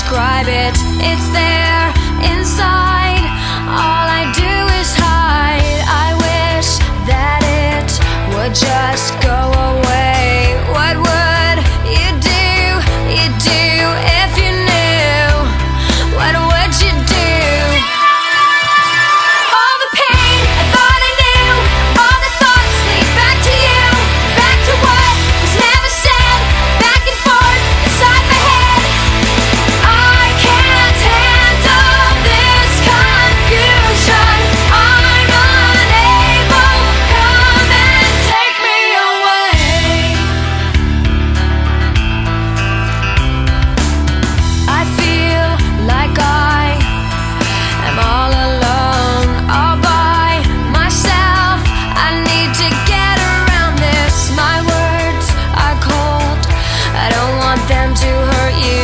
describe it. It's there inside. All I do is hide. I wish that it would just go away. What would you do? You'd do if you knew. What would you do? All the pain I thought I knew, all the thoughts lead back to you, back to what was never said, back and forth inside my head. I can't handle this confusion. I'm unable. Come and take me away. I feel like I am all alone, all by myself. I need to get around this. My words are cold. I don't want them to hurt you.